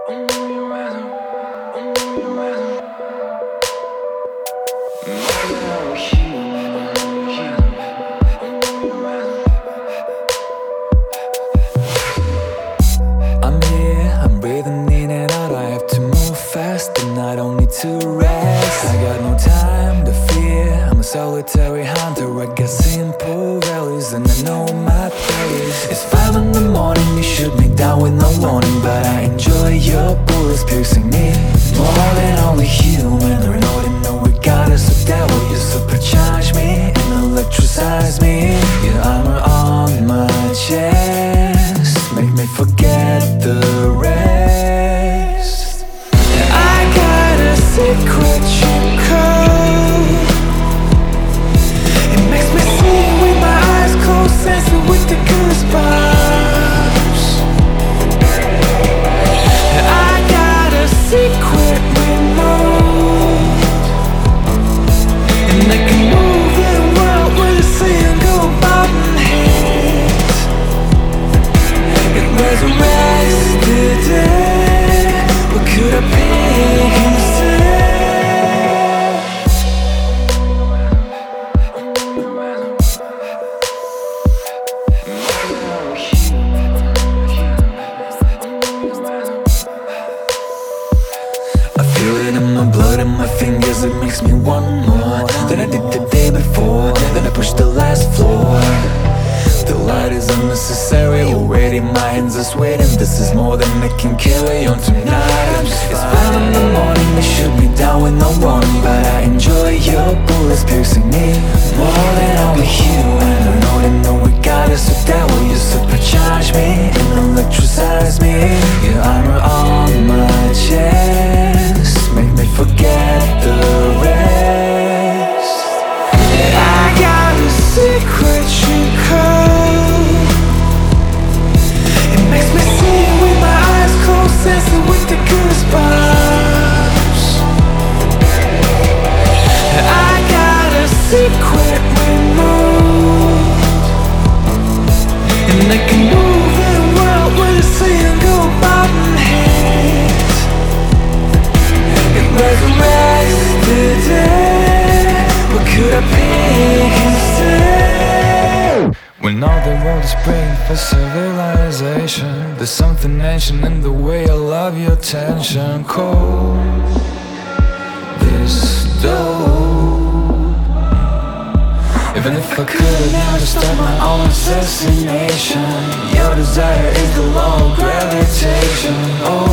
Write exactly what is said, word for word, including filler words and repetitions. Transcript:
I'm here, I'm breathing in and out. I have to move fast and I don't need to rest. I got no time to fear, I'm a solitary hunter. I got simple values and I know my place. It's five in the morning, you shoot me down with no warning, but I enjoy your bullets piercing me more than only human. Or no, they know we got us, so that will you supercharge me and electricize me. Your armor on my chest make me forget the rest. I got a secret cheat code. It makes me see with my eyes closed, sensing with the goosebumps. I got a secret remote, and I can move the world with a single button hit. It resurrects the dead. What could I pick instead? I feel it in my blood and my fingers, it makes me want more than I did the day before. Then I push the last floor. The light is unnecessary already, my hands are sweating. This is more than I can carry on tonight. I'm just It's five in the morning, they shoot me down with no warning, but I enjoy your bullets piercing me more than only human. I know they know we got us, so that will you supercharge me and electricize me. Your armor on my chest make me forget the rest. I got a secret cheat code. It makes me see with my eyes closed, sensing with the goosebumps. I got a secret remote, and I can move the world with a single button hit. It resurrects the dead. What could I pick instead? When all the world is praying for civilization, there's something ancient in the way I love your tension. Cold, this dope. Even if I could now just start my own assassination. Your desire is the law of gravitation. Oh,